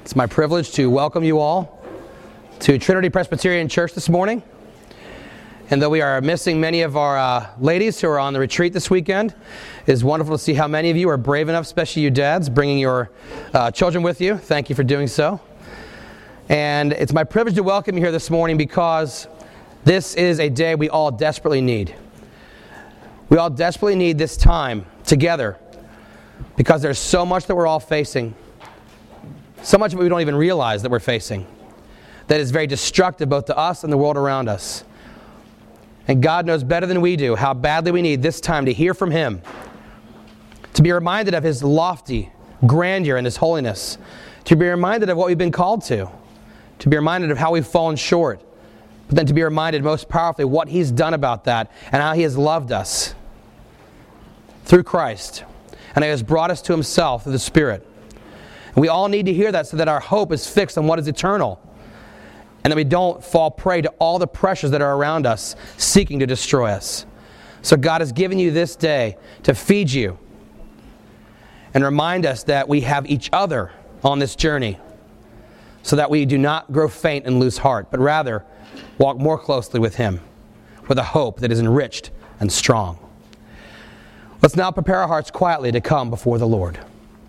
It's my privilege to welcome you all to Trinity Presbyterian Church this morning. And though we are missing many of our ladies who are on the retreat this weekend, it is wonderful to see how many of you are brave enough, especially you dads, bringing your children with you. Thank you for doing so. And it's my privilege to welcome you here this morning because this is a day we all desperately need. We all desperately need this time together because there's so much that we're all facing. So much of it we don't even realize that we're facing. That is very destructive both to us and the world around us. And God knows better than we do how badly we need this time to hear from Him. To be reminded of His lofty grandeur and His holiness. To be reminded of what we've been called to. To be reminded of how we've fallen short. But then to be reminded most powerfully what He's done about that and how He has loved us through Christ. And He has brought us to Himself through the Spirit. And we all need to hear that so that our hope is fixed on what is eternal. And that we don't fall prey to all the pressures that are around us seeking to destroy us. So God has given you this day to feed you and remind us that we have each other on this journey so that we do not grow faint and lose heart, but rather walk more closely with Him with a hope that is enriched and strong. Let's now prepare our hearts quietly to come before the Lord.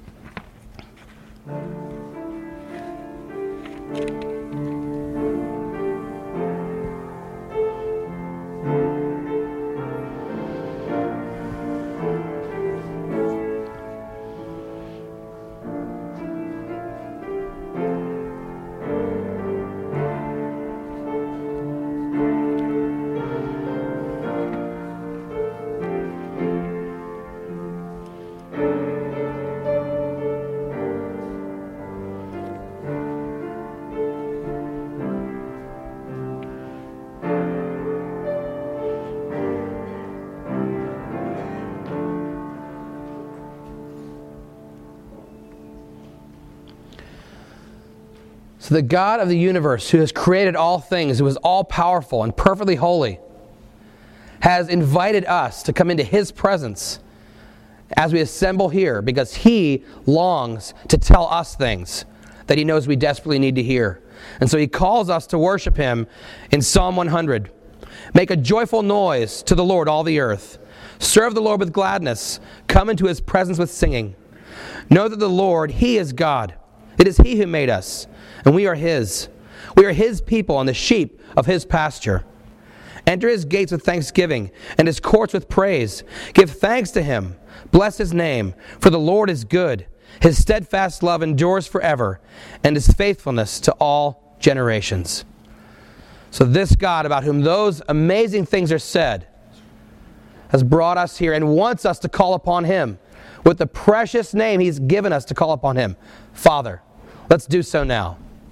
So the God of the universe, who has created all things, who is all-powerful and perfectly holy, has invited us to come into His presence as we assemble here because He longs to tell us things that He knows we desperately need to hear. And so He calls us to worship Him in Psalm 100. Make a joyful noise to the Lord, all the earth. Serve the Lord with gladness. Come into His presence with singing. Know that the Lord, He is God. It is He who made us, and we are His. We are His people and the sheep of His pasture. Enter His gates with thanksgiving and His courts with praise. Give thanks to Him. Bless His name, for the Lord is good. His steadfast love endures forever, and His faithfulness to all generations. So this God, about whom those amazing things are said, has brought us here and wants us to call upon Him with the precious name He's given us to call upon Him, Father. Let's do so now.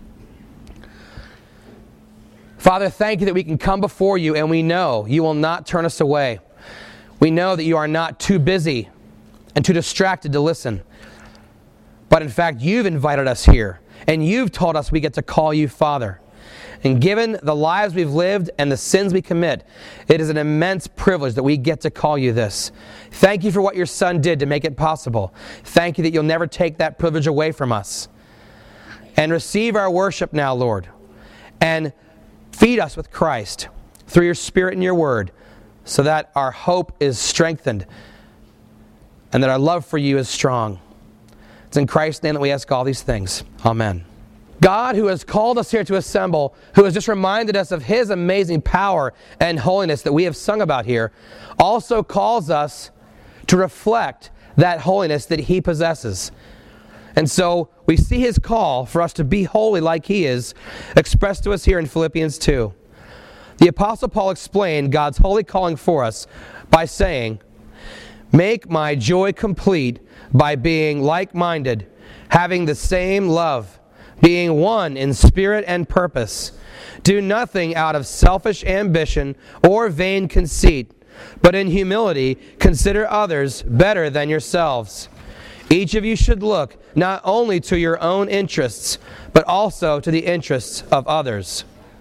Father, thank you that we can come before you and we know you will not turn us away. We know that you are not too busy and too distracted to listen. But in fact, you've invited us here and you've told us we get to call you Father. And given the lives we've lived and the sins we commit, it is an immense privilege that we get to call you this. Thank you for what your Son did to make it possible. Thank you that you'll never take that privilege away from us. And receive our worship now, Lord. And feed us with Christ through your Spirit and your Word so that our hope is strengthened and that our love for you is strong. It's in Christ's name that we ask all these things. Amen. God, who has called us here to assemble, who has just reminded us of His amazing power and holiness that we have sung about here, also calls us to reflect that holiness that He possesses. And so we see His call for us to be holy like He is expressed to us here in Philippians 2. The Apostle Paul explained God's holy calling for us by saying, "Make my joy complete by being like-minded, having the same love, being one in spirit and purpose. Do nothing out of selfish ambition or vain conceit, but in humility consider others better than yourselves. Each of you should look not only to your own interests, but also to the interests of others."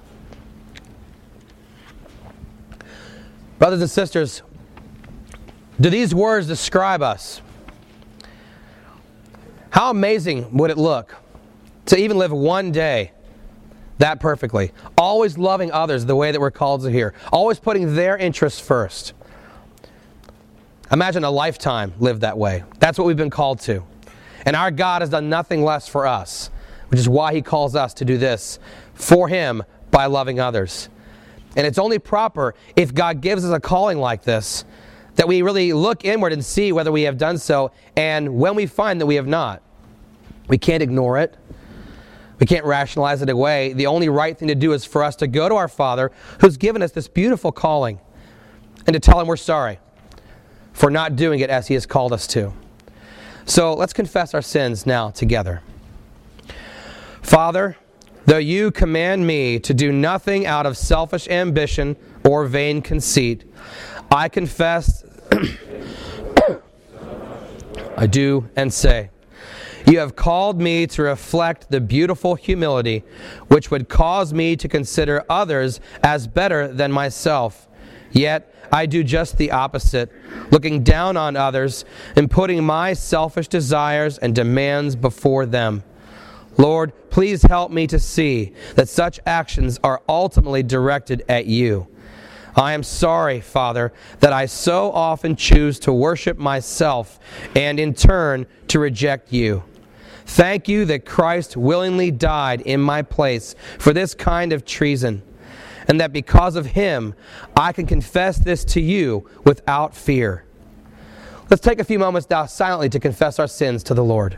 Brothers and sisters, do these words describe us? How amazing would it look to even live one day that perfectly. Always loving others the way that we're called to here. Always putting their interests first. Imagine a lifetime lived that way. That's what we've been called to. And our God has done nothing less for us, which is why He calls us to do this for Him by loving others. And it's only proper if God gives us a calling like this that we really look inward and see whether we have done so, and when we find that we have not. We can't ignore it. We can't rationalize it away. The only right thing to do is for us to go to our Father who's given us this beautiful calling and to tell Him we're sorry for not doing it as He has called us to. So let's confess our sins now together. Father, though You command me to do nothing out of selfish ambition or vain conceit, I confess I do and say, You have called me to reflect the beautiful humility which would cause me to consider others as better than myself. Yet I do just the opposite, looking down on others and putting my selfish desires and demands before them. Lord, please help me to see that such actions are ultimately directed at You. I am sorry, Father, that I so often choose to worship myself and in turn to reject You. Thank You that Christ willingly died in my place for this kind of treason, and that because of Him, I can confess this to You without fear. Let's take a few moments now silently to confess our sins to the Lord.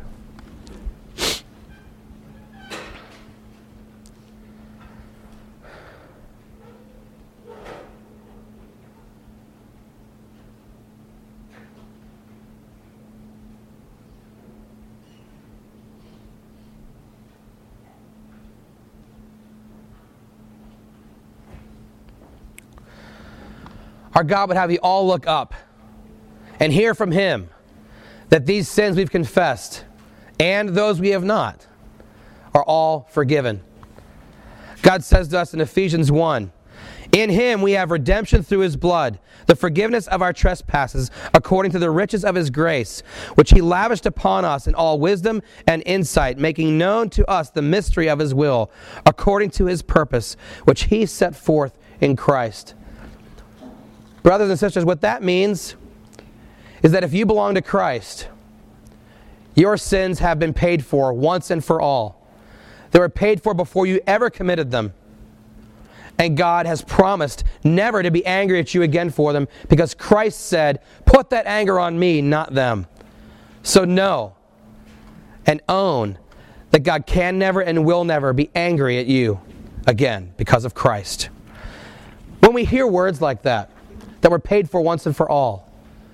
Our God would have you all look up and hear from Him that these sins we've confessed and those we have not are all forgiven. God says to us in Ephesians 1, In Him we have redemption through His blood, the forgiveness of our trespasses, according to the riches of His grace, which He lavished upon us in all wisdom and insight, making known to us the mystery of His will, according to His purpose, which He set forth in Christ. Brothers and sisters, what that means is that if you belong to Christ, your sins have been paid for once and for all. They were paid for before you ever committed them. And God has promised never to be angry at you again for them, because Christ said, "Put that anger on Me, not them." So know and own that God can never and will never be angry at you again because of Christ. When we hear words like that were paid for once and for all,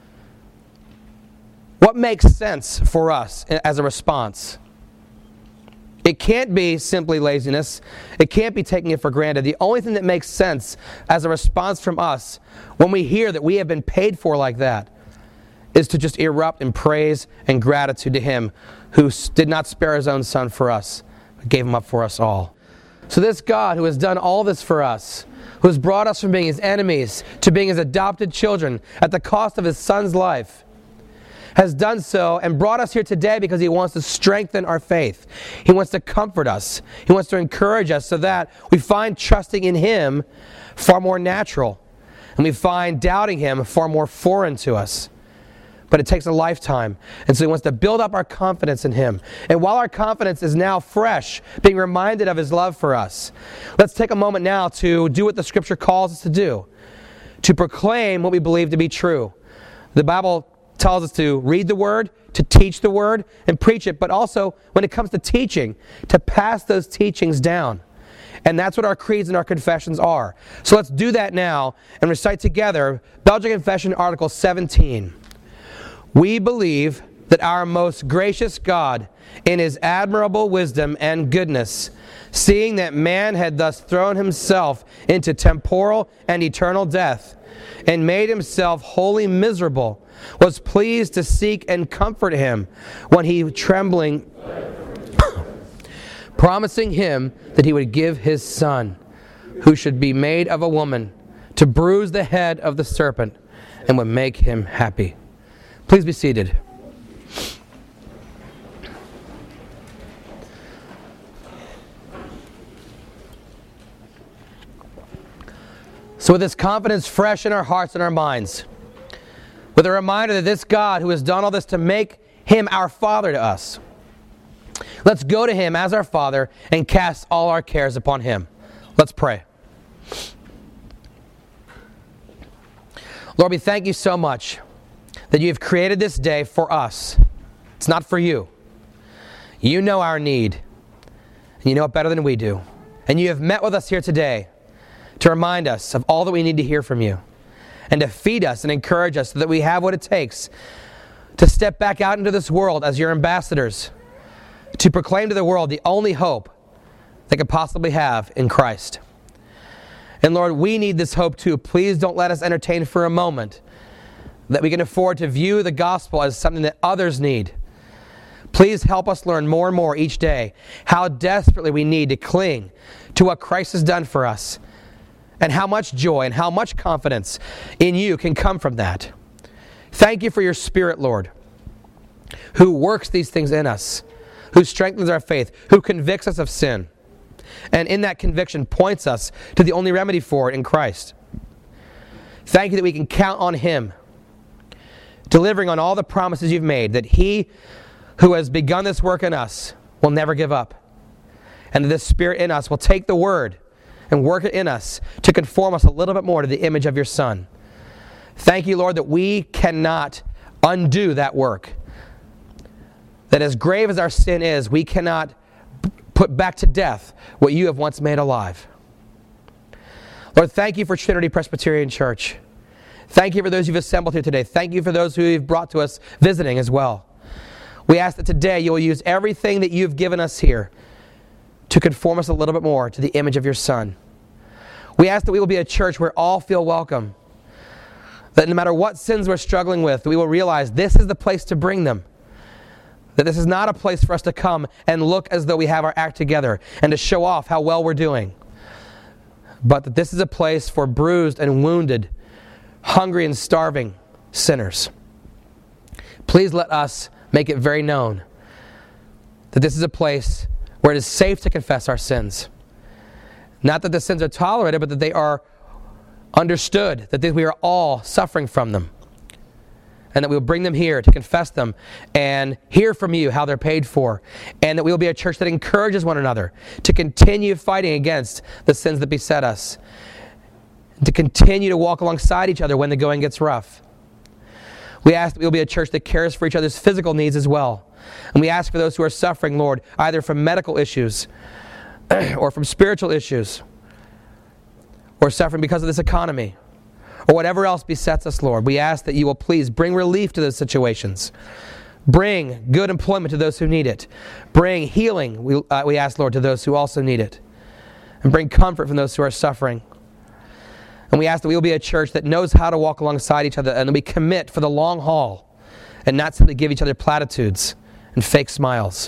what makes sense for us as a response? It can't be simply laziness. It can't be taking it for granted. The only thing that makes sense as a response from us when we hear that we have been paid for like that is to just erupt in praise and gratitude to Him who did not spare His own Son for us, but gave Him up for us all. So this God who has done all this for us, who has brought us from being His enemies to being His adopted children at the cost of His Son's life, has done so and brought us here today because He wants to strengthen our faith. He wants to comfort us. He wants to encourage us so that we find trusting in Him far more natural, and we find doubting Him far more foreign to us. But it takes a lifetime. And so He wants to build up our confidence in Him. And while our confidence is now fresh, being reminded of His love for us, let's take a moment now to do what the Scripture calls us to do, to proclaim what we believe to be true. The Bible tells us to read the Word, to teach the Word, and preach it, but also, when it comes to teaching, to pass those teachings down. And that's what our creeds and our confessions are. So let's do that now and recite together Belgian Confession, Article 17. We believe that our most gracious God, in His admirable wisdom and goodness, seeing that man had thus thrown himself into temporal and eternal death, and made himself wholly miserable, was pleased to seek and comfort him when he trembling, promising him that He would give His Son, who should be made of a woman, to bruise the head of the serpent, and would make him happy. Please be seated. So with this confidence fresh in our hearts and our minds, with a reminder that this God who has done all this to make him our Father to us, let's go to him as our Father and cast all our cares upon him. Let's pray. Lord, we thank you so much that you have created this day for us. It's not for you. You know our need, and you know it better than we do. And you have met with us here today to remind us of all that we need to hear from you, and to feed us and encourage us so that we have what it takes to step back out into this world as your ambassadors, to proclaim to the world the only hope they could possibly have in Christ. And Lord, we need this hope too. Please don't let us entertain for a moment that we can afford to view the gospel as something that others need. Please help us learn more and more each day how desperately we need to cling to what Christ has done for us, and how much joy and how much confidence in you can come from that. Thank you for your Spirit, Lord, who works these things in us, who strengthens our faith, who convicts us of sin, and in that conviction points us to the only remedy for it in Christ. Thank you that we can count on him, delivering on all the promises you've made, that he who has begun this work in us will never give up, and that this Spirit in us will take the word and work it in us to conform us a little bit more to the image of your Son. Thank you, Lord, that we cannot undo that work. That as grave as our sin is, we cannot put back to death what you have once made alive. Lord, thank you for Trinity Presbyterian Church. Thank you for those you've assembled here today. Thank you for those who you've brought to us visiting as well. We ask that today you will use everything that you've given us here to conform us a little bit more to the image of your Son. We ask that we will be a church where all feel welcome. That no matter what sins we're struggling with, we will realize this is the place to bring them. That this is not a place for us to come and look as though we have our act together and to show off how well we're doing. But that this is a place for bruised and wounded, hungry and starving sinners. Please let us make it very known that this is a place where it is safe to confess our sins. Not that the sins are tolerated, but that they are understood, that we are all suffering from them. And that we will bring them here to confess them and hear from you how they're paid for. And that we will be a church that encourages one another to continue fighting against the sins that beset us. And to continue to walk alongside each other when the going gets rough. We ask that we will be a church that cares for each other's physical needs as well. And we ask for those who are suffering, Lord, either from medical issues or from spiritual issues, or suffering because of this economy, or whatever else besets us, Lord. We ask that you will please bring relief to those situations. Bring good employment to those who need it. Bring healing, we ask, Lord, to those who also need it. And bring comfort from those who are suffering. And we ask that we will be a church that knows how to walk alongside each other, and that we commit for the long haul and not simply give each other platitudes and fake smiles.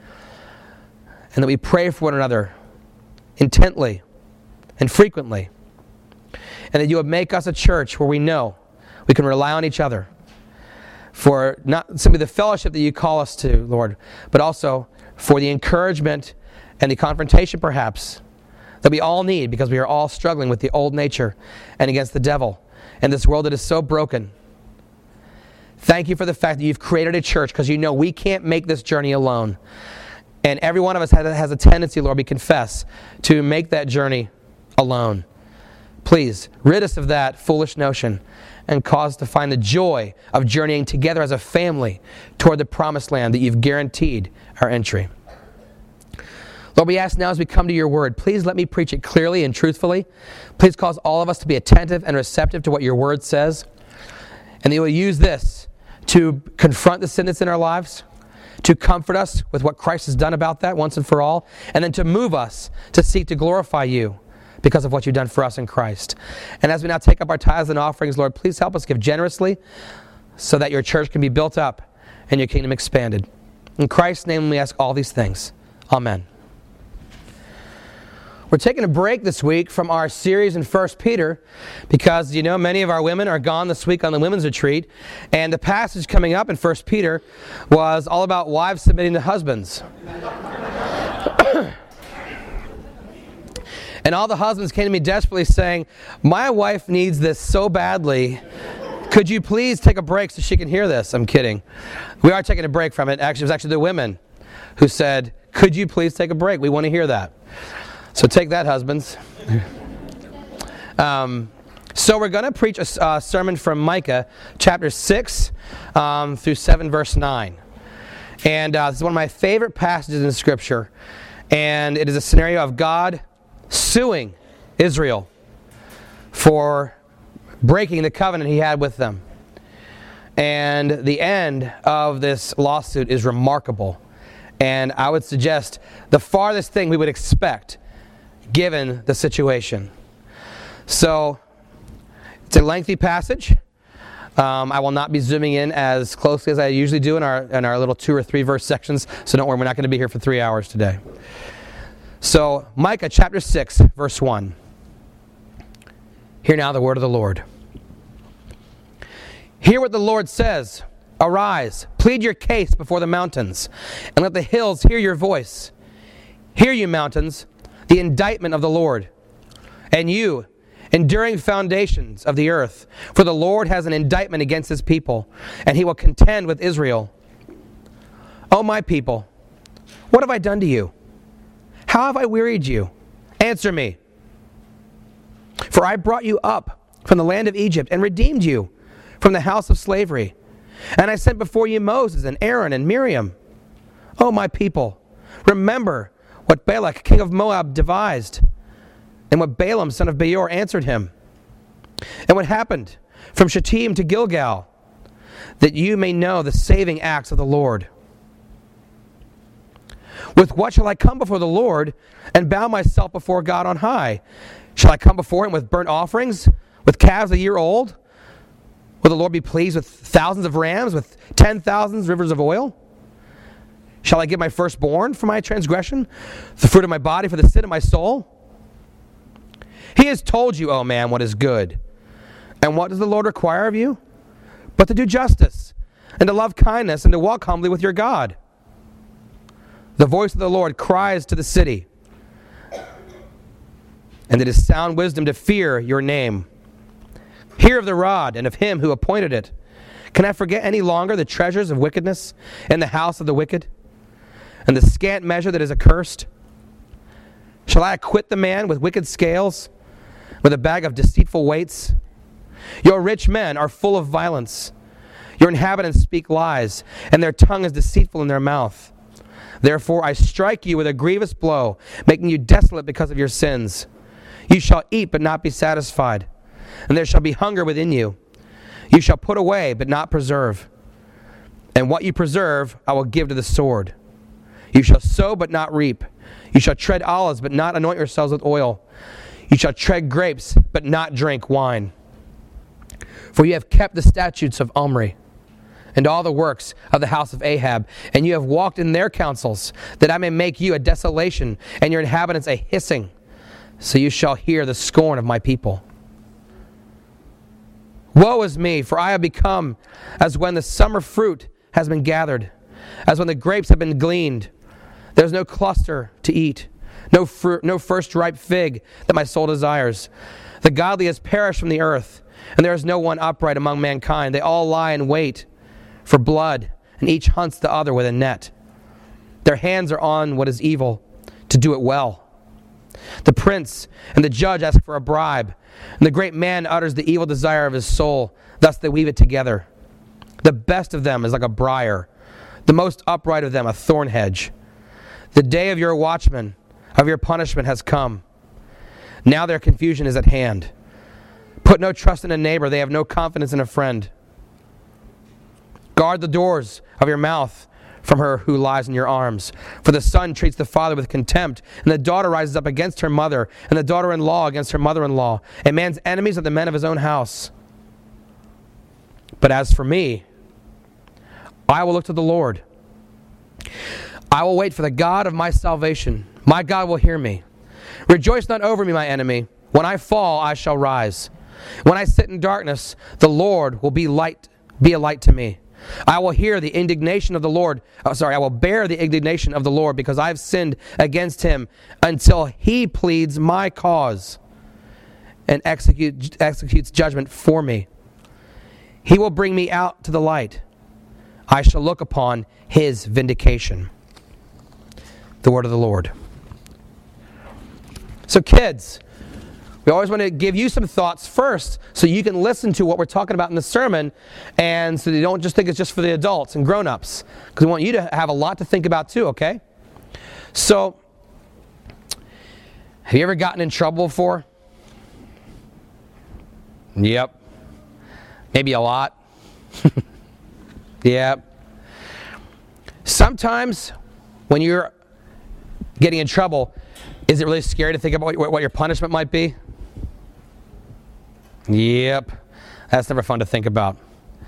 And that we pray for one another intently and frequently. And that you would make us a church where we know we can rely on each other for not simply the fellowship that you call us to, Lord, but also for the encouragement and the confrontation, perhaps, that we all need because we are all struggling with the old nature and against the devil and this world that is so broken. Thank you for the fact that you've created a church because you know we can't make this journey alone. And every one of us has a tendency, Lord, we confess, to make that journey alone. Please, rid us of that foolish notion and cause us to find the joy of journeying together as a family toward the promised land that you've guaranteed our entry. Lord, we ask now as we come to your word, please let me preach it clearly and truthfully. Please cause all of us to be attentive and receptive to what your word says. And that you will use this to confront the sin that's in our lives, to comfort us with what Christ has done about that once and for all, and then to move us to seek to glorify you because of what you've done for us in Christ. And as we now take up our tithes and offerings, Lord, please help us give generously so that your church can be built up and your kingdom expanded. In Christ's name we ask all these things. Amen. We're taking a break this week from our series in 1 Peter because, you know, many of our women are gone this week on the women's retreat. And the passage coming up in 1 Peter was all about wives submitting to husbands. And all the husbands came to me desperately saying, my wife needs this so badly. Could you please take a break so she can hear this? I'm kidding. We are taking a break from it. Actually, it was actually the women who said, could you please take a break? We want to hear that. So take that, husbands. So we're going to preach a sermon from Micah, chapter 6 through 7, verse 9. And this is one of my favorite passages in Scripture. And it is a scenario of God suing Israel for breaking the covenant he had with them. And the end of this lawsuit is remarkable. And I would suggest the farthest thing we would expect given the situation. So, it's a lengthy passage. I will not be zooming in as closely as I usually do in our little 2 or 3 verse sections, so don't worry, we're not going to be here for 3 hours today. So, Micah chapter 6, verse 1. Hear now the word of the Lord. Hear what the Lord says. Arise, plead your case before the mountains, and let the hills hear your voice. Hear you mountains, the indictment of the Lord, and you, enduring foundations of the earth. For the Lord has an indictment against his people, and he will contend with Israel. O my people, what have I done to you? How have I wearied you? Answer me. For I brought you up from the land of Egypt and redeemed you from the house of slavery. And I sent before you Moses and Aaron and Miriam. O my people, remember what Balak, king of Moab, devised, and what Balaam, son of Beor, answered him, and what happened from Shittim to Gilgal, that you may know the saving acts of the Lord. With what shall I come before the Lord and bow myself before God on high? Shall I come before him with burnt offerings, with calves a year old? Will the Lord be pleased with thousands of rams, with 10,000 rivers of oil? Shall I give my firstborn for my transgression, the fruit of my body for the sin of my soul? He has told you, O man, what is good. And what does the Lord require of you? But to do justice, and to love kindness, and to walk humbly with your God. The voice of the Lord cries to the city, and it is sound wisdom to fear your name. Hear of the rod and of him who appointed it. Can I forget any longer the treasures of wickedness in the house of the wicked, and the scant measure that is accursed? Shall I acquit the man with wicked scales, with a bag of deceitful weights? Your rich men are full of violence. Your inhabitants speak lies, and their tongue is deceitful in their mouth. Therefore I strike you with a grievous blow, making you desolate because of your sins. You shall eat but not be satisfied, and there shall be hunger within you. You shall put away but not preserve. And what you preserve I will give to the sword. You shall sow but not reap. You shall tread olives but not anoint yourselves with oil. You shall tread grapes but not drink wine. For you have kept the statutes of Omri, and all the works of the house of Ahab, and you have walked in their counsels, that I may make you a desolation, and your inhabitants a hissing, so you shall hear the scorn of my people. Woe is me, for I have become as when the summer fruit has been gathered, as when the grapes have been gleaned. There is no cluster to eat, no fruit, no first ripe fig that my soul desires. The godly has perished from the earth, and there is no one upright among mankind. They all lie in wait for blood, and each hunts the other with a net. Their hands are on what is evil, to do it well. The prince and the judge ask for a bribe, and the great man utters the evil desire of his soul. Thus they weave it together. The best of them is like a briar, the most upright of them a thorn hedge. The day of your watchman, of your punishment has come. Now their confusion is at hand. Put no trust in a neighbor, they have no confidence in a friend. Guard the doors of your mouth from her who lies in your arms. For the son treats the father with contempt, and the daughter rises up against her mother, and the daughter-in-law against her mother-in-law. A man's enemies are the men of his own house. But as for me, I will look to the Lord. I will wait for the God of my salvation. My God will hear me. Rejoice not over me, my enemy. When I fall, I shall rise. When I sit in darkness, the Lord will be a light to me. I will hear the indignation of the Lord. I will bear the indignation of the Lord because I have sinned against him until he pleads my cause and executes judgment for me. He will bring me out to the light. I shall look upon his vindication. The word of the Lord. So kids, we always want to give you some thoughts first so you can listen to what we're talking about in the sermon, and so you don't just think it's just for the adults and grown-ups, because we want you to have a lot to think about too, okay? So, have you ever gotten in trouble before? Yep. Maybe a lot. Yep. Sometimes when you're getting in trouble, is it really scary to think about what your punishment might be? Yep. That's never fun to think about.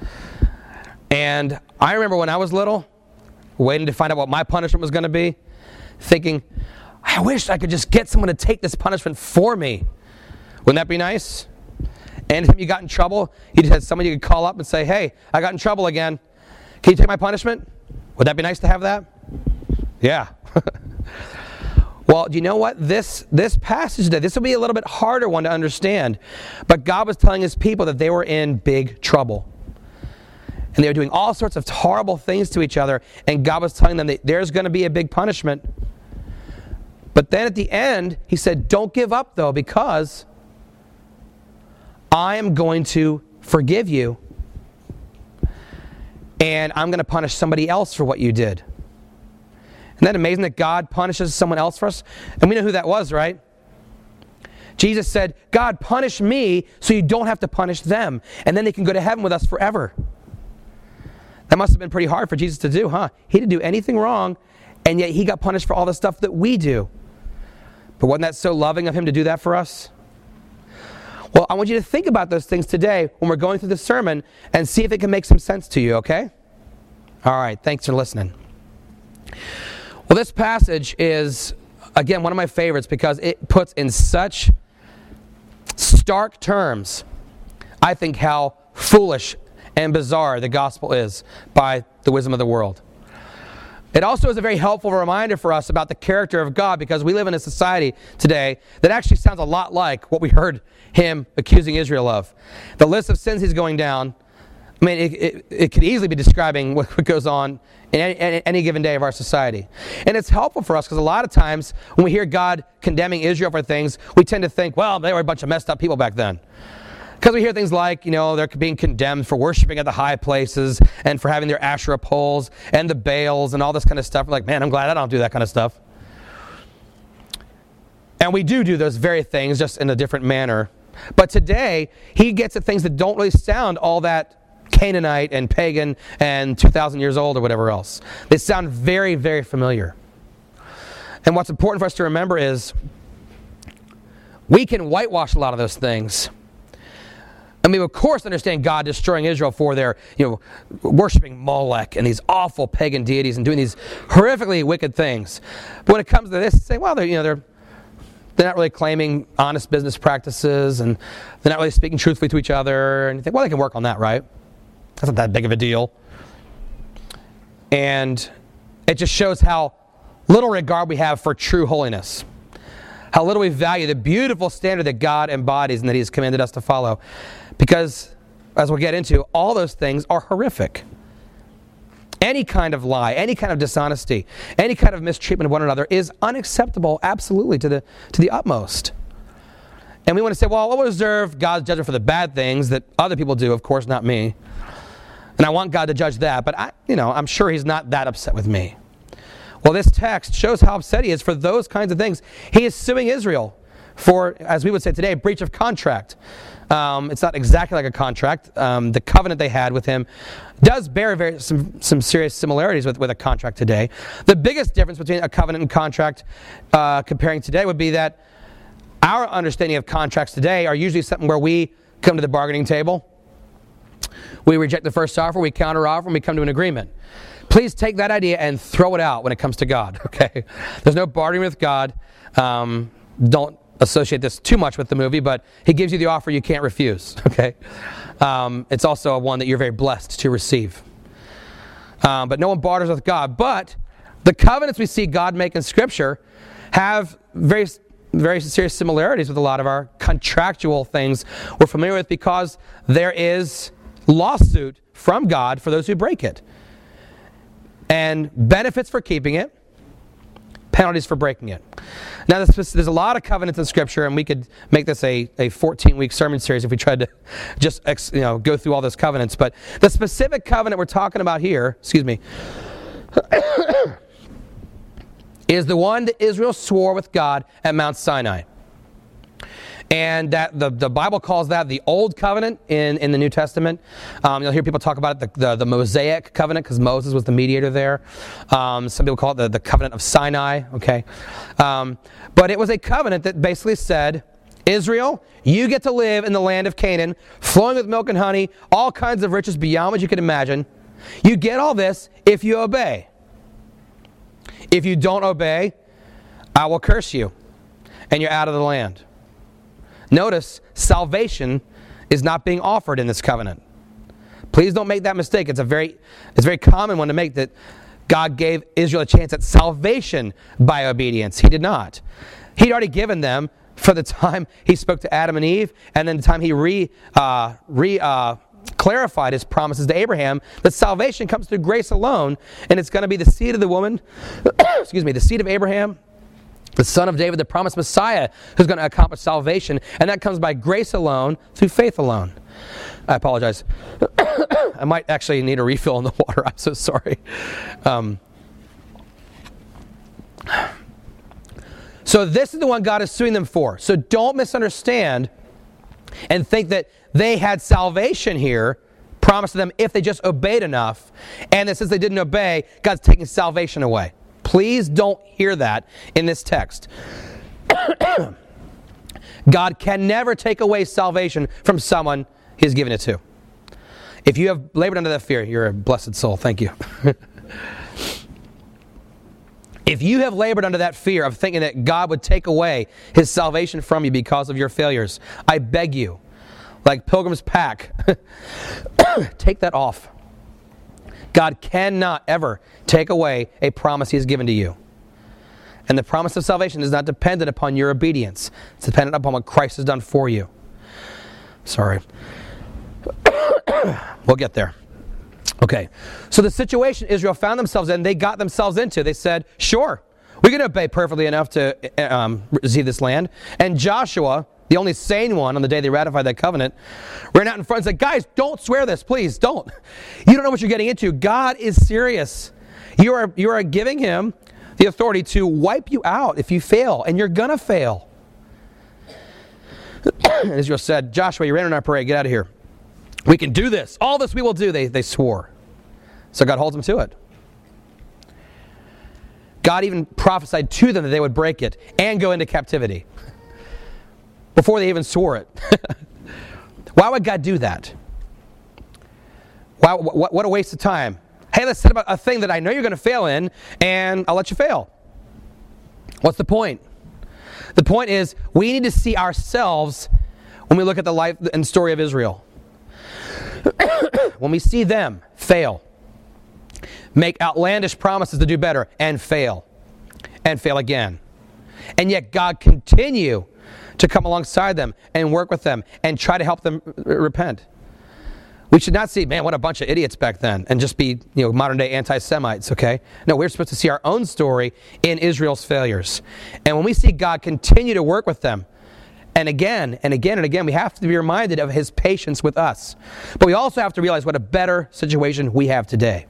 And I remember when I was little, waiting to find out what my punishment was going to be, thinking, I wish I could just get someone to take this punishment for me. Wouldn't that be nice? Anytime you got in trouble, you just had someone you could call up and say, hey, I got in trouble again. Can you take my punishment? Would that be nice to have that? Yeah. Well, do you know what? This passage today, this will be a little bit harder one to understand. But God was telling his people that they were in big trouble. And they were doing all sorts of horrible things to each other. And God was telling them that there's going to be a big punishment. But then at the end, he said, don't give up though, because I am going to forgive you. And I'm going to punish somebody else for what you did. Isn't that amazing that God punishes someone else for us? And we know who that was, right? Jesus said, God, punish me so you don't have to punish them. And then they can go to heaven with us forever. That must have been pretty hard for Jesus to do, huh? He didn't do anything wrong, and yet he got punished for all the stuff that we do. But wasn't that so loving of him to do that for us? Well, I want you to think about those things today when we're going through the sermon and see if it can make some sense to you, okay? All right, thanks for listening. Well, this passage is, again, one of my favorites because it puts in such stark terms, I think, how foolish and bizarre the gospel is by the wisdom of the world. It also is a very helpful reminder for us about the character of God, because we live in a society today that actually sounds a lot like what we heard him accusing Israel of. The list of sins he's going down, I mean, it could easily be describing what goes on in any given day of our society. And it's helpful for us because a lot of times when we hear God condemning Israel for things, we tend to think, well, they were a bunch of messed up people back then. Because we hear things like, they're being condemned for worshiping at the high places and for having their Asherah poles and the Baals and all this kind of stuff. We're like, man, I'm glad I don't do that kind of stuff. And we do those very things, just in a different manner. But today, he gets at things that don't really sound all that Canaanite and pagan and 2,000 years old or whatever else. They sound very, very familiar. And what's important for us to remember is we can whitewash a lot of those things. I mean, of course, understand God destroying Israel for their, worshiping Molech and these awful pagan deities and doing these horrifically wicked things. But when it comes to this, say, well, they're not really claiming honest business practices, and they're not really speaking truthfully to each other. And you think, well, they can work on that, right? That's not that big of a deal. And it just shows how little regard we have for true holiness. How little we value the beautiful standard that God embodies and that he has commanded us to follow. Because, as we'll get into, all those things are horrific. Any kind of lie, any kind of dishonesty, any kind of mistreatment of one another is unacceptable, absolutely, to the utmost. And we want to say, well, I'll reserve God's judgment for the bad things that other people do, of course, not me. And I want God to judge that, but I'm sure he's not that upset with me. Well, this text shows how upset he is for those kinds of things. He is suing Israel for, as we would say today, breach of contract. It's not exactly like a contract. The covenant they had with him does bear some serious similarities with a contract today. The biggest difference between a covenant and contract comparing today would be that our understanding of contracts today are usually something where we come to the bargaining table. We reject the first offer, we counter offer, and we come to an agreement. Please take that idea and throw it out when it comes to God, okay? There's no bargaining with God. Don't associate this too much with the movie, but he gives you the offer you can't refuse, okay? It's also one that you're very blessed to receive. But no one barters with God. But the covenants we see God make in Scripture have very, very serious similarities with a lot of our contractual things we're familiar with, because there is lawsuit from God for those who break it. And benefits for keeping it, penalties for breaking it. Now, there's a lot of covenants in Scripture, and we could make this a 14-week sermon series if we tried to just go through all those covenants. But the specific covenant we're talking about here, is the one that Israel swore with God at Mount Sinai. And that the Bible calls that the Old Covenant in the New Testament. You'll hear people talk about it, the Mosaic Covenant, because Moses was the mediator there. Some people call it the Covenant of Sinai. Okay, but it was a covenant that basically said, Israel, you get to live in the land of Canaan, flowing with milk and honey, all kinds of riches beyond what you can imagine. You get all this if you obey. If you don't obey, I will curse you, and you're out of the land. Notice, salvation is not being offered in this covenant. Please don't make that mistake. It's a very common one to make, that God gave Israel a chance at salvation by obedience. He did not. He'd already given them for the time he spoke to Adam and Eve, and then the time he clarified his promises to Abraham, that salvation comes through grace alone, and it's going to be the seed of the woman, the seed of Abraham, the son of David, the promised Messiah, who's going to accomplish salvation. And that comes by grace alone, through faith alone. I apologize. I might actually need a refill in the water. I'm so sorry. So this is the one God is suing them for. So don't misunderstand and think that they had salvation here promised to them if they just obeyed enough. And that since they didn't obey, God's taking salvation away. Please don't hear that in this text. God can never take away salvation from someone He's given it to. If you have labored under that fear, you're a blessed soul. Thank you. If you have labored under that fear of thinking that God would take away His salvation from you because of your failures, I beg you, like Pilgrim's Pack, take that off. God cannot ever take away a promise He has given to you. And the promise of salvation is not dependent upon your obedience. It's dependent upon what Christ has done for you. Sorry. We'll get there. Okay. So the situation Israel found themselves in, they got themselves into. They said, sure, we can obey perfectly enough to receive this land. And Joshua, the only sane one on the day they ratified that covenant, ran out in front and said, guys, don't swear this, please, don't. You don't know what you're getting into. God is serious. You are giving Him the authority to wipe you out if you fail, and you're going to fail. And Israel said, Joshua, you ran on our parade, get out of here. We can do this. All this we will do, they swore. So God holds them to it. God even prophesied to them that they would break it and go into captivity before they even swore it. Why would God do that? What a waste of time. Hey, let's set about a thing that I know you're going to fail in, and I'll let you fail. What's the point? The point is, we need to see ourselves when we look at the life and story of Israel. When we see them fail, make outlandish promises to do better, and fail again. And yet God continue to come alongside them and work with them and try to help them repent. We should not see, man, what a bunch of idiots back then, and just be, modern day anti-Semites, okay? No, we're supposed to see our own story in Israel's failures. And when we see God continue to work with them, and again and again and again, we have to be reminded of His patience with us. But we also have to realize what a better situation we have today.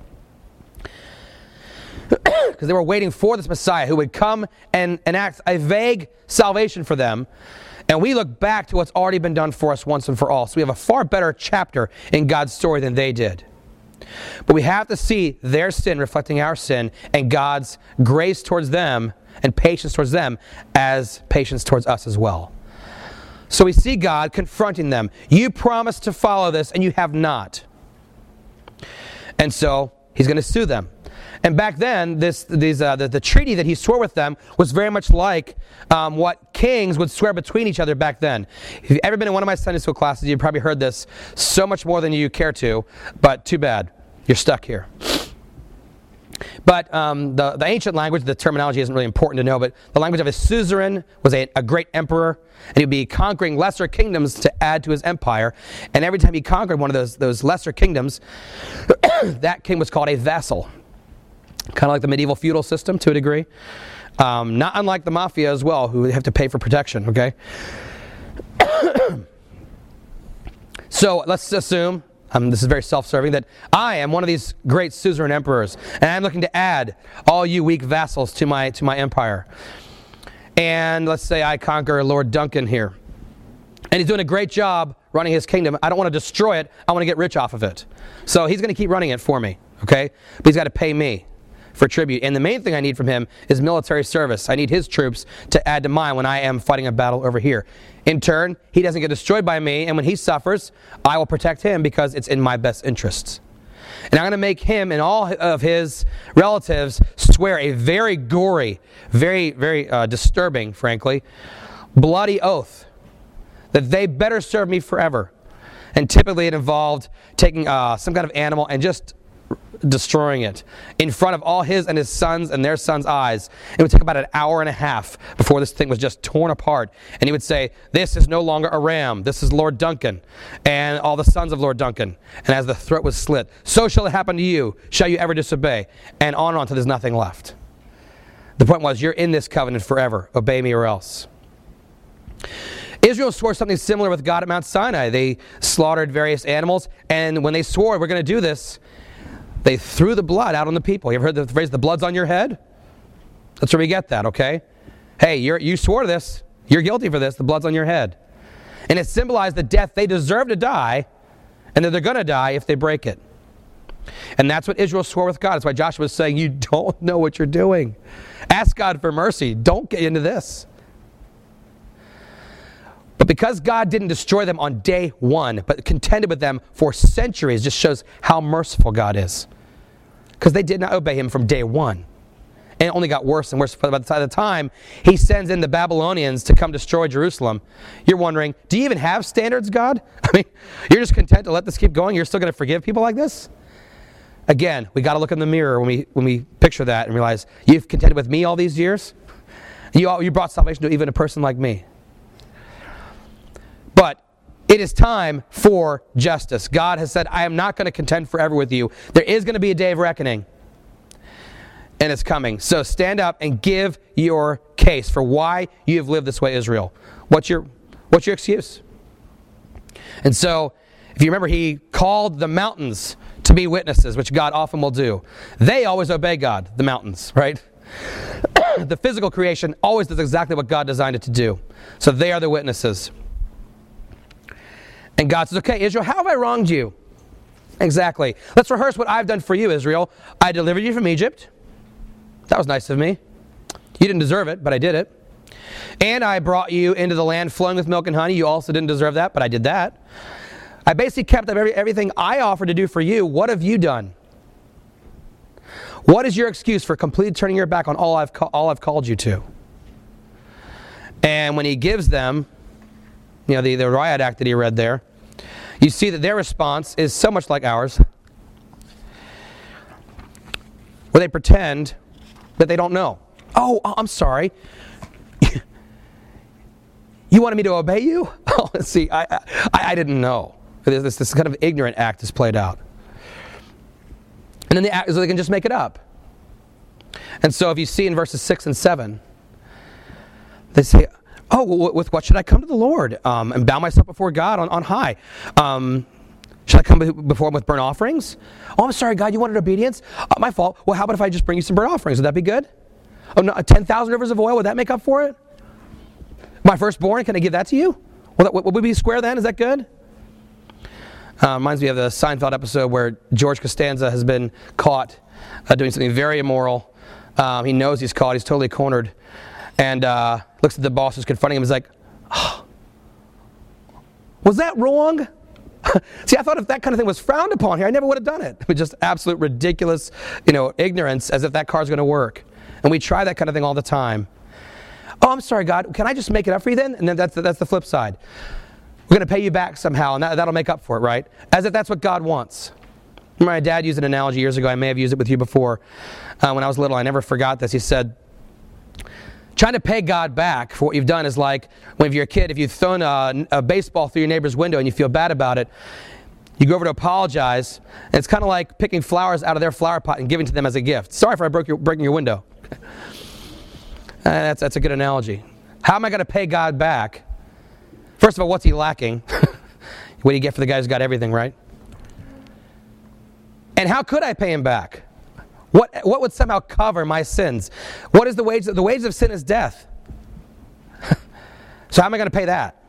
Because they were waiting for this Messiah who would come and enact a vague salvation for them. And we look back to what's already been done for us once and for all. So we have a far better chapter in God's story than they did. But we have to see their sin reflecting our sin, and God's grace towards them and patience towards them as patience towards us as well. So we see God confronting them. You promised to follow this, and you have not. And so He's going to sue them. And back then, the treaty that He swore with them was very much like what kings would swear between each other back then. If you've ever been in one of my Sunday school classes, you've probably heard this so much more than you care to, but too bad. You're stuck here. But the ancient language, the terminology isn't really important to know, but the language of a suzerain was a great emperor, and he'd be conquering lesser kingdoms to add to his empire. And every time he conquered one of those lesser kingdoms, that king was called a vassal. Kind of like the medieval feudal system to a degree. Not unlike the mafia as well, who have to pay for protection, okay? So let's assume, this is very self-serving, that I am one of these great suzerain emperors, and I'm looking to add all you weak vassals to my empire. And let's say I conquer Lord Duncan here. And he's doing a great job running his kingdom. I don't want to destroy it. I want to get rich off of it. So he's going to keep running it for me, okay? But he's got to pay me for tribute. And the main thing I need from him is military service. I need his troops to add to mine when I am fighting a battle over here. In turn, he doesn't get destroyed by me, and when he suffers, I will protect him because it's in my best interests. And I'm going to make him and all of his relatives swear a very gory, very, very disturbing, frankly, bloody oath that they better serve me forever. And typically it involved taking some kind of animal and just destroying it in front of all his and his sons and their sons' eyes. It would take about an hour and a half before this thing was just torn apart. And he would say, this is no longer a ram, this is Lord Duncan, and all the sons of Lord Duncan. And as the throat was slit, so shall it happen to you, shall you ever disobey? And on till there's nothing left. The point was, you're in this covenant forever, obey me or else. Israel swore something similar with God at Mount Sinai. They slaughtered various animals, and when they swore, we're going to do this, they threw the blood out on the people. You ever heard the phrase, the blood's on your head? That's where we get that, okay? Hey, you swore this. You're guilty for this. The blood's on your head. And it symbolized the death they deserve to die, and that they're going to die if they break it. And that's what Israel swore with God. That's why Joshua was saying, you don't know what you're doing. Ask God for mercy. Don't get into this. But because God didn't destroy them on day one, but contended with them for centuries, just shows how merciful God is. Because they did not obey him from day one. And it only got worse and worse by the time he sends in the Babylonians to come destroy Jerusalem. You're wondering, do you even have standards, God? I mean, you're just content to let this keep going? You're still going to forgive people like this? Again, we got to look in the mirror when we picture that and realize, you've contended with me all these years? You brought salvation to even a person like me. But it is time for justice. God has said, I am not going to contend forever with you. There is going to be a day of reckoning. And it's coming. So stand up and give your case for why you have lived this way, Israel. What's your excuse? And so, if you remember, he called the mountains to be witnesses, which God often will do. They always obey God, the mountains, right? The physical creation always does exactly what God designed it to do. So they are the witnesses. And God says, okay, Israel, how have I wronged you? Exactly. Let's rehearse what I've done for you, Israel. I delivered you from Egypt. That was nice of me. You didn't deserve it, but I did it. And I brought you into the land flowing with milk and honey. You also didn't deserve that, but I did that. I basically kept up everything I offered to do for you. What have you done? What is your excuse for completely turning your back on all I've called you to? And when he gives them, the riot act that he read there, you see that their response is so much like ours, where they pretend that they don't know. Oh, I'm sorry. You wanted me to obey you? Oh, see, I didn't know. This kind of ignorant act is played out. And then the act is so they can just make it up. And so if you see in verses 6 and 7, they say, oh, well, with what should I come to the Lord and bow myself before God on high? Should I come before him with burnt offerings? Oh, I'm sorry, God, you wanted obedience? My fault. Well, how about if I just bring you some burnt offerings? Would that be good? Oh, no, 10,000 rivers of oil, would that make up for it? My firstborn, can I give that to you? Would we be square then? Is that good? Reminds me of the Seinfeld episode where George Costanza has been caught doing something very immoral. He knows he's caught. He's totally cornered. And looks at the boss who's confronting him and is like, oh, was that wrong? See, I thought if that kind of thing was frowned upon here, I never would have done it. It was just absolute ridiculous, ignorance, as if that car's going to work. And we try that kind of thing all the time. Oh, I'm sorry, God, can I just make it up for you then? And then that's the flip side. We're going to pay you back somehow, and that'll make up for it, right? As if that's what God wants. My dad used an analogy years ago. I may have used it with you before. When I was little, I never forgot this. He said, trying to pay God back for what you've done is like when you're a kid, if you've thrown a baseball through your neighbor's window and you feel bad about it, you go over to apologize, and it's kind of like picking flowers out of their flower pot and giving to them as a gift. Sorry for breaking your window. That's a good analogy. How am I going to pay God back? First of all, what's he lacking? What do you get for the guy who's got everything, right? And how could I pay him back? What would somehow cover my sins? What is the wage? The wages of sin is death. So how am I going to pay that?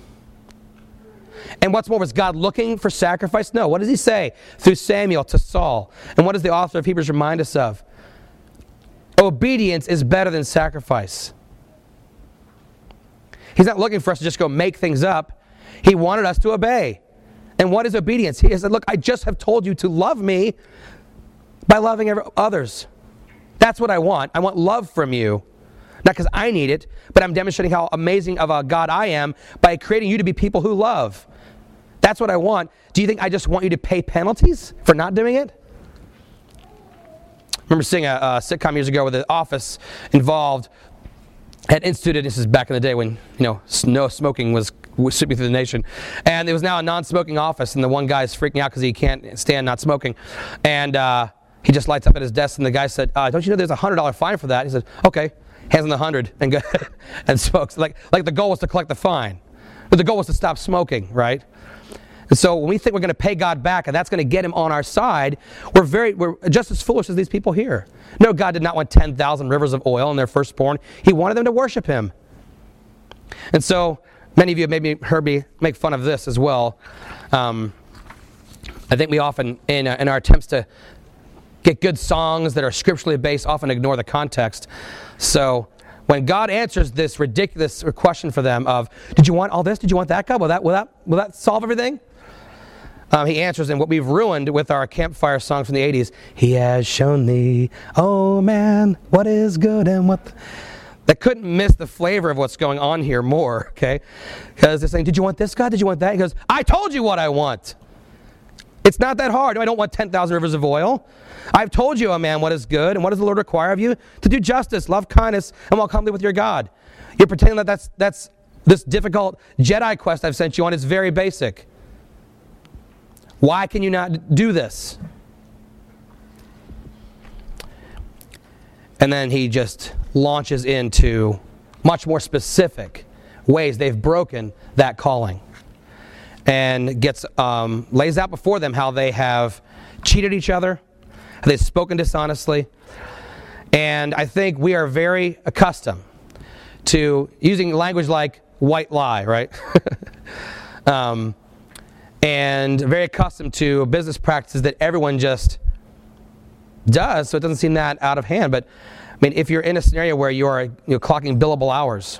And what's more, was God looking for sacrifice? No. What does he say through Samuel to Saul? And what does the author of Hebrews remind us of? Obedience is better than sacrifice. He's not looking for us to just go make things up. He wanted us to obey. And what is obedience? He said, look, I just have told you to love me by loving others. That's what I want. I want love from you. Not because I need it, but I'm demonstrating how amazing of a God I am by creating you to be people who love. That's what I want. Do you think I just want you to pay penalties for not doing it? I remember seeing a sitcom years ago where The Office involved had instituted, this is back in the day when, no smoking was sweeping through the nation. And there was now a non-smoking office, and the one guy's freaking out because he can't stand not smoking. And he just lights up at his desk, and the guy said, don't you know there's a $100 fine for that? He said, okay, hands on the 100 and go and smokes. Like the goal was to collect the fine. But the goal was to stop smoking, right? And so when we think we're going to pay God back and that's going to get him on our side, we're just as foolish as these people here. No, God did not want 10,000 rivers of oil in their firstborn. He wanted them to worship him. And so many of you have maybe heard me make fun of this as well. I think we often, in our attempts to get good songs that are scripturally based, often ignore the context. So when God answers this ridiculous question for them of, did you want all this? Did you want that, God? Will that solve everything? He answers in what we've ruined with our campfire song from the 80s. He has shown thee, oh man, what is good and what... That couldn't miss the flavor of what's going on here more, okay? Because they're saying, did you want this, God? Did you want that? He goes, I told you what I want. It's not that hard. I don't want 10,000 rivers of oil. I've told you, oh man, what is good, and what does the Lord require of you? To do justice, love kindness, and walk humbly with your God. You're pretending that that's this difficult Jedi quest I've sent you on is very basic. Why can you not do this? And then he just launches into much more specific ways they've broken that calling. And lays out before them how they have cheated each other, how they've spoken dishonestly. And I think we are very accustomed to using language like white lie, right? And very accustomed to business practices that everyone just does, so it doesn't seem that out of hand. But I mean, if you're in a scenario where you're clocking billable hours,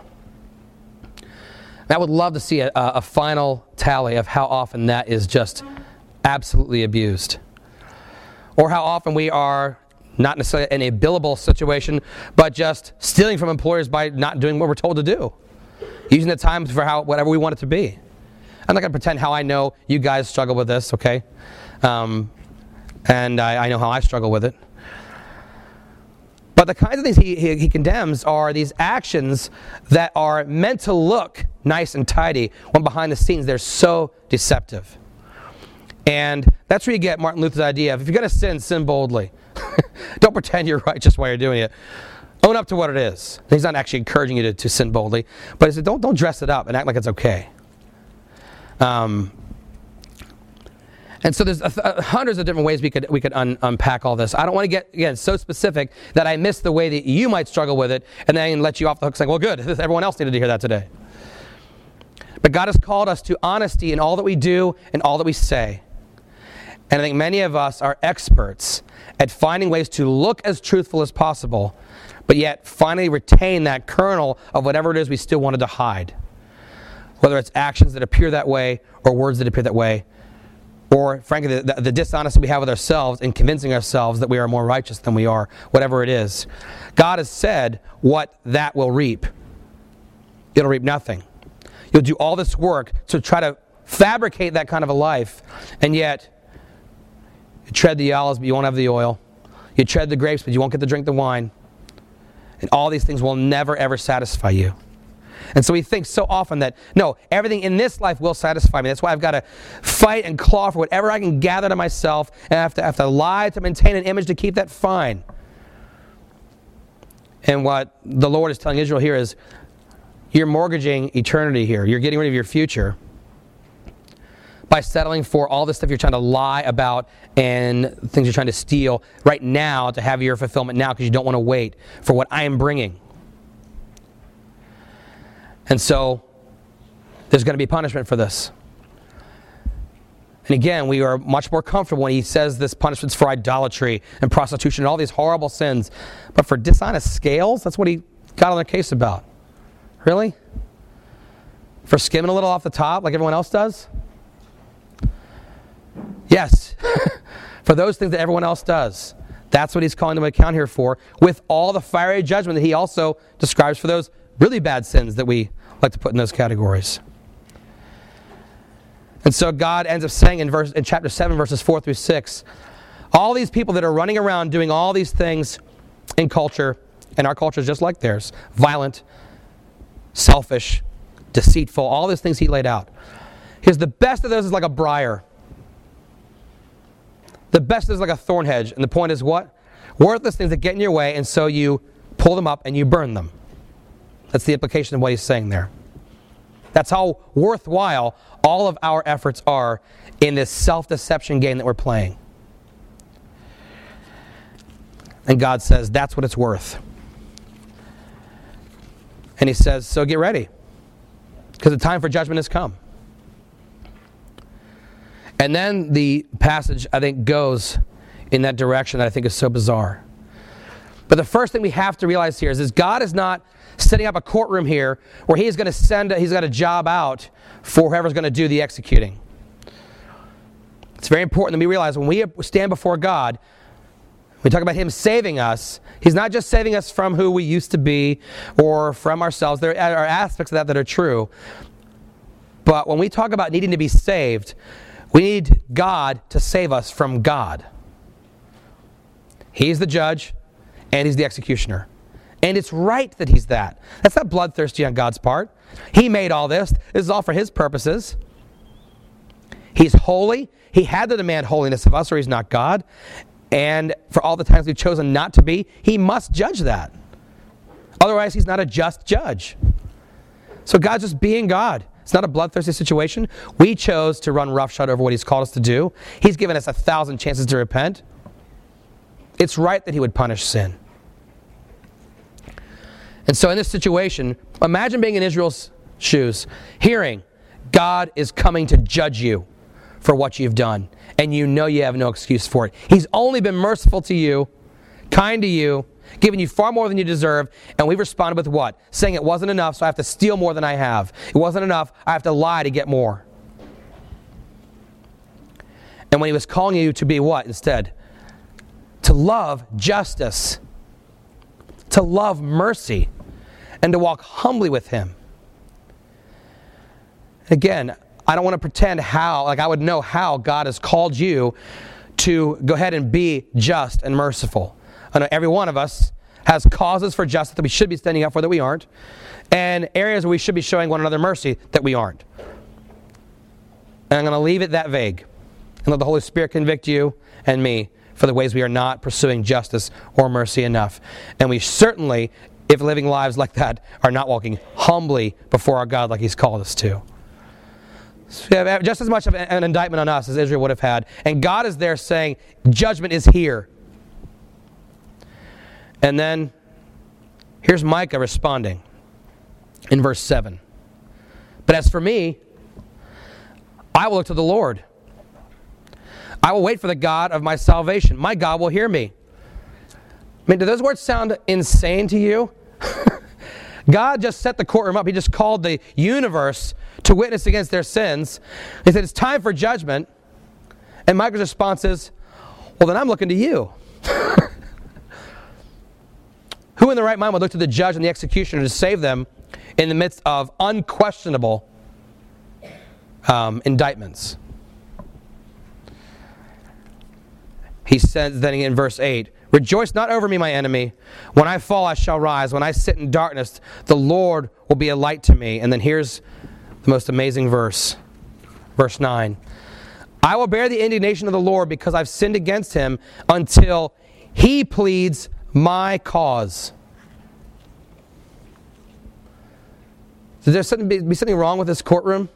I would love to see a final tally of how often that is just absolutely abused. Or how often we are not necessarily in a billable situation, but just stealing from employers by not doing what we're told to do. Using the time for whatever we want it to be. I'm not going to pretend how I know you guys struggle with this, okay? And I know how I struggle with it. But the kinds of things he condemns are these actions that are meant to look nice and tidy, when behind the scenes they're so deceptive. And that's where you get Martin Luther's idea of, if you're going to sin boldly. Don't pretend you're righteous while you're doing it. Own up to what it is. He's not actually encouraging you to sin boldly, but he said, don't dress it up and act like it's okay. And so there's hundreds of different ways we could unpack all this. I don't want to get, again, so specific that I miss the way that you might struggle with it and then let you off the hook saying, well, good, everyone else needed to hear that today. But God has called us to honesty in all that we do and all that we say. And I think many of us are experts at finding ways to look as truthful as possible, but yet finally retain that kernel of whatever it is we still wanted to hide. Whether it's actions that appear that way or words that appear that way, or frankly the dishonesty we have with ourselves in convincing ourselves that we are more righteous than we are, whatever it is. God has said what that will reap. It'll reap nothing. You'll do all this work to try to fabricate that kind of a life, and yet You tread the olives, but you won't have the oil. You tread the grapes, but you won't get to drink the wine. And all these things will never, ever satisfy you. And so we think so often that, no, everything in this life will satisfy me. That's why I've got to fight and claw for whatever I can gather to myself, and I have to lie to maintain an image to keep that fine. And what the Lord is telling Israel here is, you're mortgaging eternity here. You're getting rid of your future by settling for all this stuff you're trying to lie about and things you're trying to steal right now to have your fulfillment now because you don't want to wait for what I am bringing. And so there's going to be punishment for this. And again, we are much more comfortable when he says this punishment's for idolatry and prostitution and all these horrible sins. But for dishonest scales, that's what he got on their case about. Really? For skimming a little off the top like everyone else does? Yes. For those things that everyone else does. That's what he's calling them to account here for, with all the fiery judgment that he also describes for those really bad sins that we like to put in those categories. And so God ends up saying in chapter 7, verses 4 through 6, all these people that are running around doing all these things in culture, and our culture is just like theirs, violent, selfish, deceitful, all these things he laid out. Because the best of those is like a briar. The best is like a thorn hedge. And the point is what? Worthless things that get in your way, and so you pull them up and you burn them. That's the implication of what he's saying there. That's how worthwhile all of our efforts are in this self-deception game that we're playing. And God says, that's what it's worth. And he says, so get ready, because the time for judgment has come. And then the passage, I think, goes in that direction that I think is so bizarre. But the first thing we have to realize here is God is not setting up a courtroom here where he's going to he's got a job out for whoever's going to do the executing. It's very important that we realize when we stand before God, we talk about him saving us. He's not just saving us from who we used to be or from ourselves. There are aspects of that are true. But when we talk about needing to be saved, we need God to save us from God. He's the judge and he's the executioner. And it's right that he's that. That's not bloodthirsty on God's part. He made all this. This is all for his purposes. He's holy. He had to demand holiness of us or he's not God. And for all the times we've chosen not to be, he must judge that. Otherwise, he's not a just judge. So God's just being God. It's not a bloodthirsty situation. We chose to run roughshod over what he's called us to do. He's given us 1,000 chances to repent. It's right that he would punish sin. And so in this situation, imagine being in Israel's shoes, hearing God is coming to judge you for what you've done, and you know you have no excuse for it. He's only been merciful to you, kind to you, given you far more than you deserve, and we've responded with what? Saying it wasn't enough, so I have to steal more than I have. It wasn't enough, I have to lie to get more. And when he was calling you to be what instead? To love justice, to love mercy, and to walk humbly with him. Again, I don't want to pretend I would know how God has called you to go ahead and be just and merciful. I know every one of us has causes for justice that we should be standing up for that we aren't, and areas where we should be showing one another mercy that we aren't. And I'm going to leave it that vague and let the Holy Spirit convict you and me for the ways we are not pursuing justice or mercy enough. And we certainly, if living lives like that, are not walking humbly before our God like he's called us to. So we have just as much of an indictment on us as Israel would have had. And God is there saying, judgment is here. And then, here's Micah responding in verse 7. But as for me, I will look to the Lord. I will wait for the God of my salvation. My God will hear me. I mean, do those words sound insane to you? God just set the courtroom up. He just called the universe to witness against their sins. He said, it's time for judgment. And Micah's response is, well, then I'm looking to you. Who in the right mind would look to the judge and the executioner to save them in the midst of unquestionable indictments? he says then in verse 8, rejoice not over me, my enemy. When I fall, I shall rise. When I sit in darkness, the Lord will be a light to me. And then here's the most amazing verse. Verse 9. I will bear the indignation of the Lord because I've sinned against him until he pleads my cause. Is there be something wrong with this courtroom?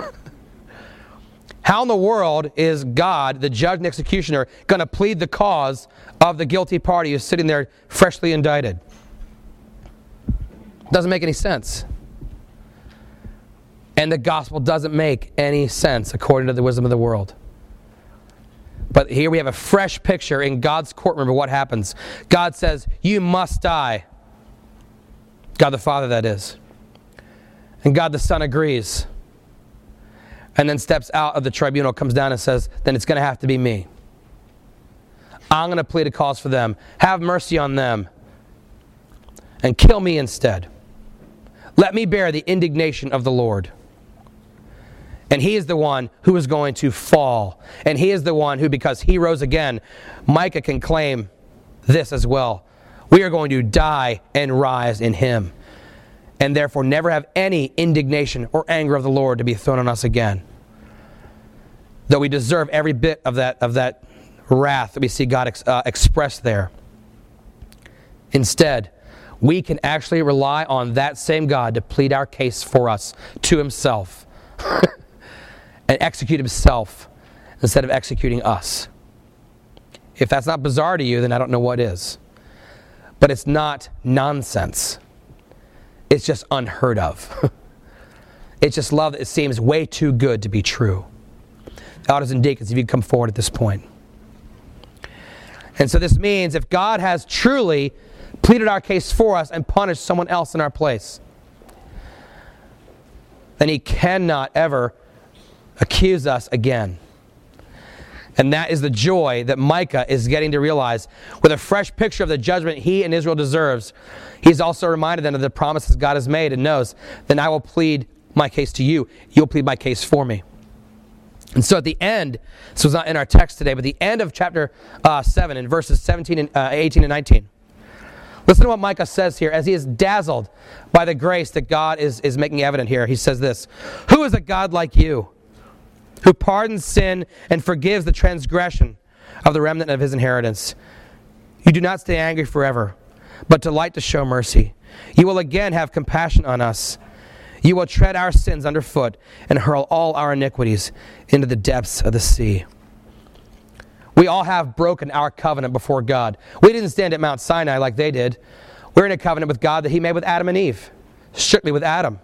How in the world is God, the judge and executioner, going to plead the cause of the guilty party who's sitting there freshly indicted? Doesn't make any sense. And the gospel doesn't make any sense according to the wisdom of the world. But here we have a fresh picture in God's courtroom of what happens. God says, you must die. God the Father, that is. And God the Son agrees. And then steps out of the tribunal, comes down and says, then it's going to have to be me. I'm going to plead a cause for them. Have mercy on them. And kill me instead. Let me bear the indignation of the Lord. And he is the one who is going to fall. And he is the one who, because he rose again, Micah can claim this as well. We are going to die and rise in him. And therefore never have any indignation or anger of the Lord to be thrown on us again. Though we deserve every bit of that wrath that we see God expressed there. Instead, we can actually rely on that same God to plead our case for us to himself. And execute himself instead of executing us. If that's not bizarre to you, then I don't know what is. But it's not nonsense. It's just unheard of. It's just love that it seems way too good to be true. Elders and deacons, if you come forward at this point. And so this means if God has truly pleaded our case for us and punished someone else in our place, then he cannot ever accuse us again. And that is the joy that Micah is getting to realize. With a fresh picture of the judgment he and Israel deserves, he's also reminded them of the promises God has made and knows, then I will plead my case to you. You'll plead my case for me. And so at the end, this was not in our text today, but the end of chapter 7 in verses 18 and 19. Listen to what Micah says here as he is dazzled by the grace that God is making evident here. He says this, who is a God like you, who pardons sin and forgives the transgression of the remnant of his inheritance? You do not stay angry forever, but delight to show mercy. You will again have compassion on us. You will tread our sins underfoot and hurl all our iniquities into the depths of the sea. We all have broken our covenant before God. We didn't stand at Mount Sinai like they did. We're in a covenant with God that he made with Adam and Eve, strictly with Adam.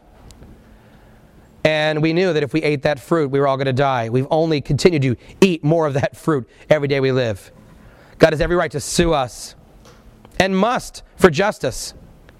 And we knew that if we ate that fruit, we were all going to die. We've only continued to eat more of that fruit every day we live. God has every right to sue us, and must, for justice.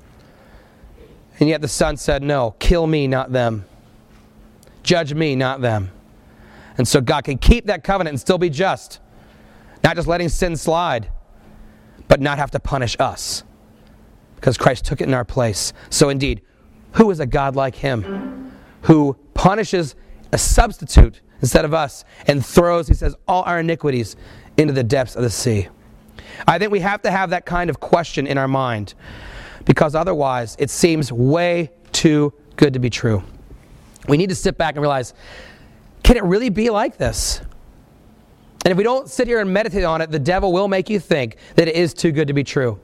And yet the Son said, no, kill me, not them. Judge me, not them. And so God can keep that covenant and still be just. Not just letting sin slide, but not have to punish us. Because Christ took it in our place. So indeed, who is a God like him? Who punishes a substitute instead of us and throws, he says, all our iniquities into the depths of the sea. I think we have to have that kind of question in our mind, because otherwise it seems way too good to be true. We need to sit back and realize, can it really be like this? And if we don't sit here and meditate on it, the devil will make you think that it is too good to be true.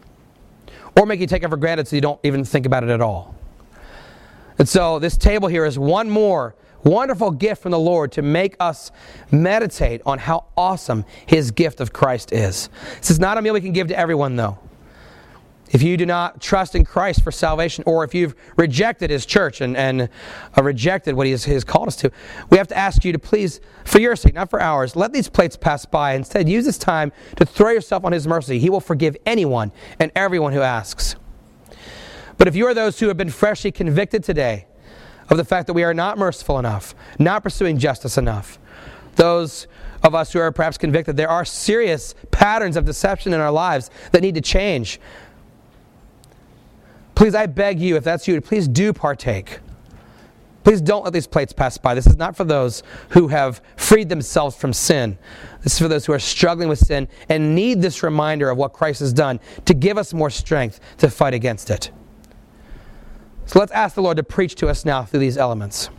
Or make you take it for granted so you don't even think about it at all. And so this table here is one more wonderful gift from the Lord to make us meditate on how awesome his gift of Christ is. This is not a meal we can give to everyone, though. If you do not trust in Christ for salvation, or if you've rejected his church and rejected what he has called us to, we have to ask you to please, for your sake, not for ours, let these plates pass by. Instead, use this time to throw yourself on his mercy. He will forgive anyone and everyone who asks. But if you are those who have been freshly convicted today of the fact that we are not merciful enough, not pursuing justice enough, those of us who are perhaps convicted there are serious patterns of deception in our lives that need to change, please, I beg you, if that's you, please do partake. Please don't let these plates pass by. This is not for those who have freed themselves from sin. This is for those who are struggling with sin and need this reminder of what Christ has done to give us more strength to fight against it. So let's ask the Lord to preach to us now through these elements.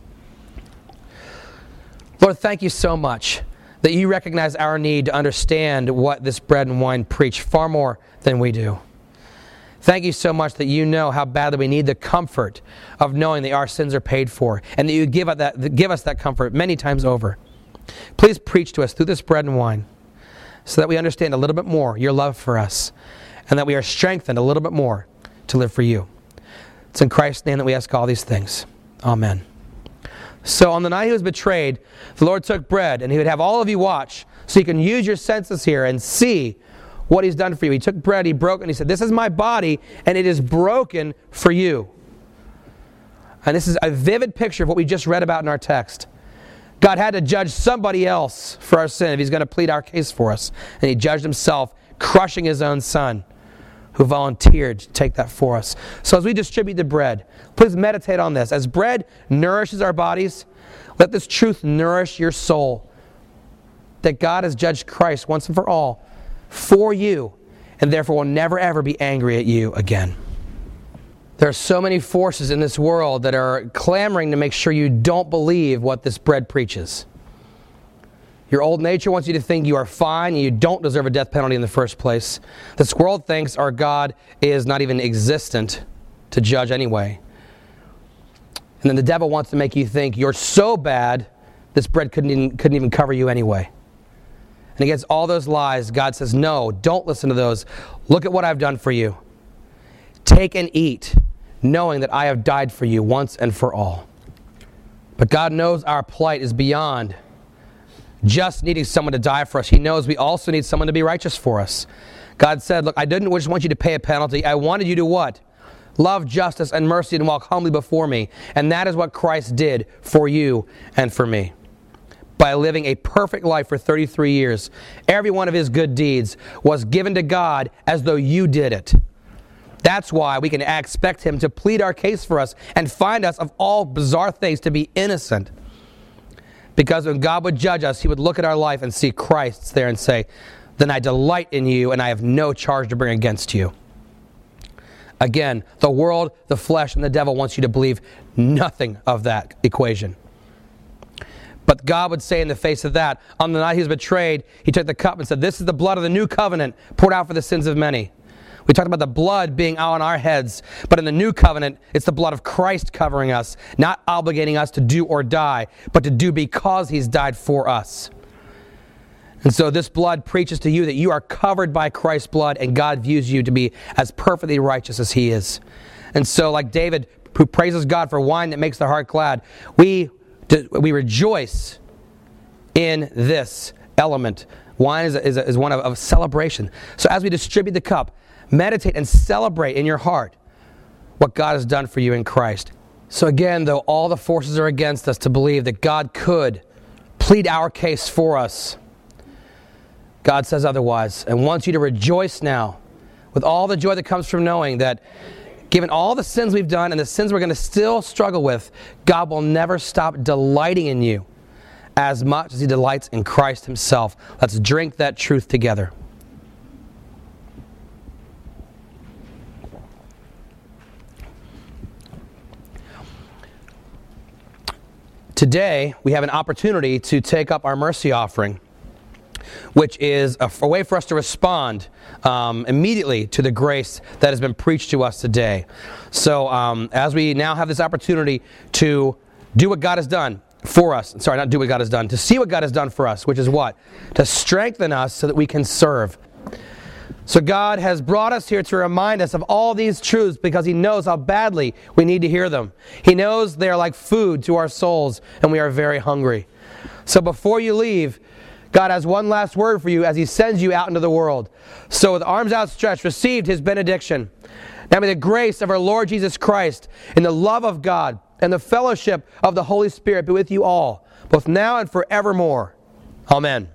Lord, thank you so much that you recognize our need to understand what this bread and wine preach far more than we do. Thank you so much that you know how badly we need the comfort of knowing that our sins are paid for, and that you give us that comfort many times over. Please preach to us through this bread and wine so that we understand a little bit more your love for us, and that we are strengthened a little bit more to live for you. It's in Christ's name that we ask all these things. Amen. So on the night he was betrayed, the Lord took bread, and he would have all of you watch so you can use your senses here and see what he's done for you. He took bread, he broke it, and he said, "This is my body, and it is broken for you." And this is a vivid picture of what we just read about in our text. God had to judge somebody else for our sin if he's going to plead our case for us. And he judged himself, crushing his own son, who volunteered to take that for us. So as we distribute the bread, please meditate on this. As bread nourishes our bodies, let this truth nourish your soul. That God has judged Christ once and for all for you, and therefore will never ever be angry at you again. There are so many forces in this world that are clamoring to make sure you don't believe what this bread preaches. Your old nature wants you to think you are fine and you don't deserve a death penalty in the first place. This world thinks our God is not even existent to judge anyway. And then the devil wants to make you think you're so bad, this bread couldn't even cover you anyway. And against all those lies, God says, no, don't listen to those. Look at what I've done for you. Take and eat, knowing that I have died for you once and for all. But God knows our plight is beyond just needing someone to die for us. He knows we also need someone to be righteous for us. God said, look, I didn't just want you to pay a penalty. I wanted you to what? Love justice and mercy and walk humbly before me. And that is what Christ did for you and for me. By living a perfect life for 33 years, every one of his good deeds was given to God as though you did it. That's why we can expect him to plead our case for us and find us of all bizarre things to be innocent. Because when God would judge us, he would look at our life and see Christ there and say, then I delight in you and I have no charge to bring against you. Again, the world, the flesh, and the devil wants you to believe nothing of that equation. But God would say in the face of that, on the night he was betrayed, he took the cup and said, this is the blood of the new covenant poured out for the sins of many. We talked about the blood being out on our heads, but in the new covenant, it's the blood of Christ covering us, not obligating us to do or die, but to do because he's died for us. And so this blood preaches to you that you are covered by Christ's blood, and God views you to be as perfectly righteous as he is. And so like David, who praises God for wine that makes the heart glad, we rejoice in this element. Wine is one of celebration. So as we distribute the cup, meditate and celebrate in your heart what God has done for you in Christ. So again, though all the forces are against us to believe that God could plead our case for us, God says otherwise and wants you to rejoice now with all the joy that comes from knowing that given all the sins we've done and the sins we're going to still struggle with, God will never stop delighting in you as much as he delights in Christ himself. Let's drink that truth together. Today, we have an opportunity to take up our mercy offering, which is a way for us to respond immediately to the grace that has been preached to us today. So as we now have this opportunity to do what God has done for us, sorry, not do what God has done, to see what God has done for us, which is what? To strengthen us so that we can serve. So God has brought us here to remind us of all these truths because he knows how badly we need to hear them. He knows they are like food to our souls and we are very hungry. So before you leave, God has one last word for you as he sends you out into the world. So with arms outstretched, receive his benediction. Now may the grace of our Lord Jesus Christ and the love of God and the fellowship of the Holy Spirit be with you all, both now and forevermore. Amen.